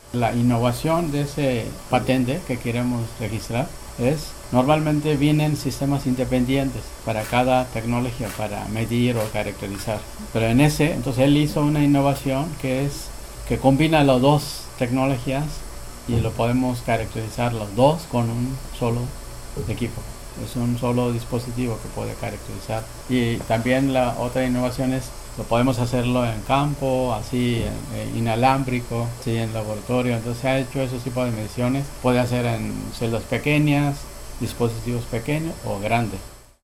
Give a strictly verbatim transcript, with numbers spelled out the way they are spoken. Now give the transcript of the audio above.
La innovación de ese patente que queremos registrar es, normalmente vienen sistemas independientes para cada tecnología, para medir o caracterizar. Pero en ese, entonces él hizo una innovación que es que combina las dos tecnologías y lo podemos caracterizar los dos con un solo equipo. Es un solo dispositivo que puede caracterizar. Y también la otra innovación es, lo podemos hacerlo en campo, así, en, en inalámbrico, así, en laboratorio. Entonces se ha hecho ese tipo de mediciones. Puede hacer en celdas pequeñas, dispositivos pequeños o grandes.